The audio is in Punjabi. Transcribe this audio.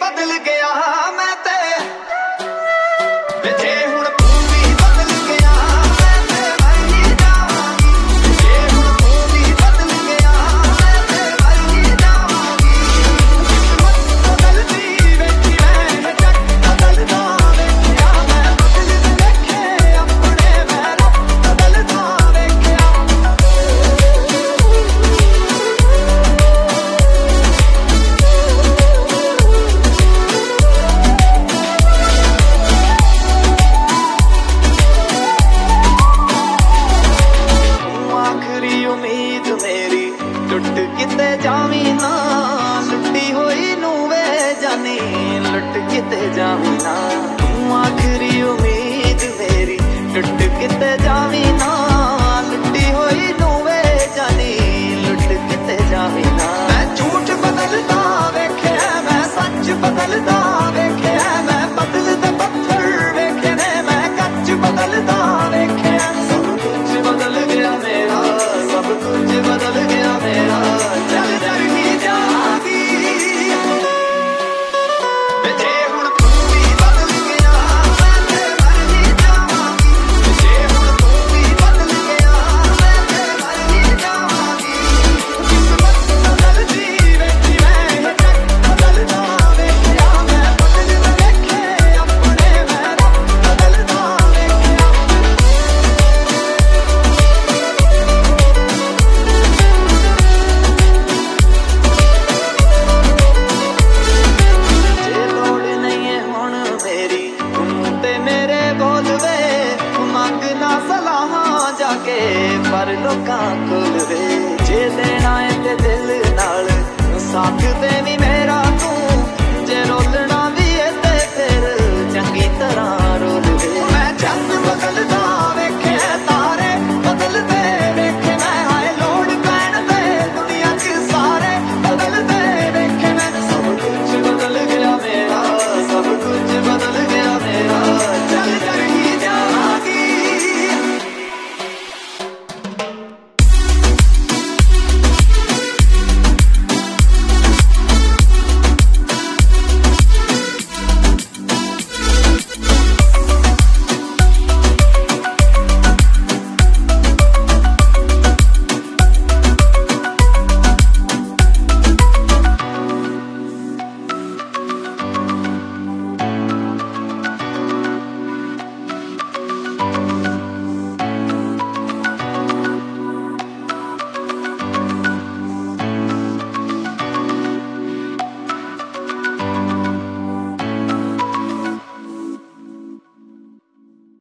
ਬਦਲ ਗਿਆ ਮੈਂ ਤੇ ਜੇ ਹੁਣ ਤੂੰ ਵੀ ਬਦਲ ਗਿਆ ਮੈਂ ਤੇ ਮਰ ਹੀ ਜਾਵਾਂਗੀ। ਜੇ ਹੁਣ ਤੂੰ ਵੀ ਬਦਲ ਗਿਆ ਮੈਂ ਤੇ ਮਰ ਹੀ ਜਾਵਾਂਗੀ। ਬਦਲਦੀ ਵੇਖੀ ਮੈਂ ਜੱਟ ਬਦਲਦਾ ਵੇਖਿਆ ਮੈਂ ਬਦਲਦੇ ਵੇਖੇ ਆਪਣੇ ਮੈਂ ਬਦਲਦਾ ਵੇਖਿਆ। ਆਖਰੀ ਉਮੀਦ ਮੇਰੀ ਟੁੱਟ ਕਿਤੇ ਜਾਵੀਂ ਨਾ ਲੁੱਟੀ ਹੋਈ ਨੂੰ ਵੇ ਜਾਨੀ ਲੁੱਟ ਕਿਤੇ ਜਾਵੀਂ ਨਾ। ਤੂੰ ਆਖਰੀ ਉਮੀਦ ਮੇਰੀ ਟੁੱਟ ਕਿਤੇ ਜਾਵੀਂ ਨਾ